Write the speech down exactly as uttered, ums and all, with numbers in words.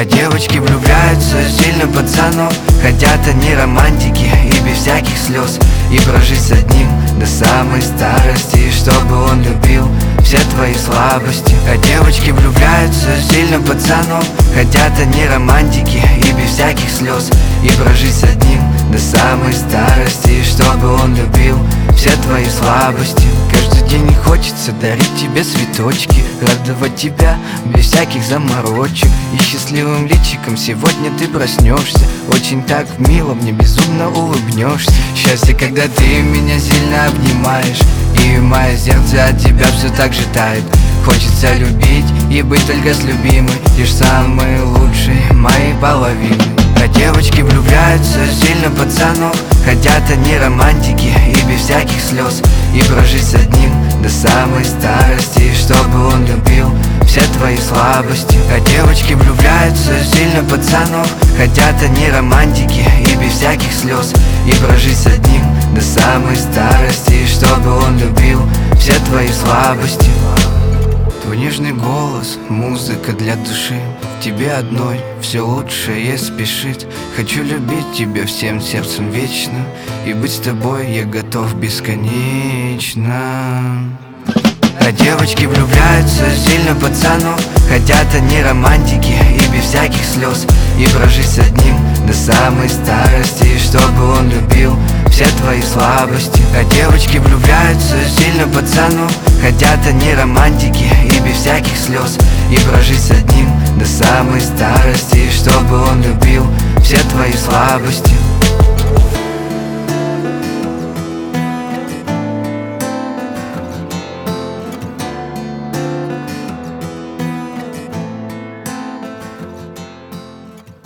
девочки влюбляются сильно в пацанов, хотят они романтики и без всяких слез, и прожить с одним до самой старости, и чтобы он любил все твои слабости. А девочки влюбляются сильно в пацанов, хотят они романтики и без всяких слез, и прожить с одним до самой старости, и чтобы он любил все твои слабости. Каждый день не хочется дарить тебе цветочки, радовать тебя без всяких заморочек, и счастливым личиком сегодня ты проснешься. Очень так мило, мне безумно улыбнешься. Счастье, когда ты меня сильно обнимаешь, и мое сердце от тебя все так же тает. Хочется любить и быть только с любимой, лишь самой лучшей моей половиной. А девочки влюбляются сильно в пацанов, хотят они романтики и без всяких слез, и прожить с одним до самой старости, и чтобы он любил все твои слабости. А девочки влюбляются сильно в пацанов, хотят они романтики и без всяких слез, и прожить с одним до самой старости, и чтобы он любил все твои слабости. Твой нежный голос, музыка для души, в тебе одной все лучшее спешит. Хочу любить тебя всем сердцем вечно, и быть с тобой я готов бесконечно. А девочки влюбляются сильно в пацанов, хотят они романтики и без всяких слез, и прожить с одним до самой старости, и чтобы он любил все твои слабости. А девочки влюбляются сильно в пацанов, хотят они романтики и без всяких слез, и прожить с одним до самой старости, и чтобы он любил все твои слабости.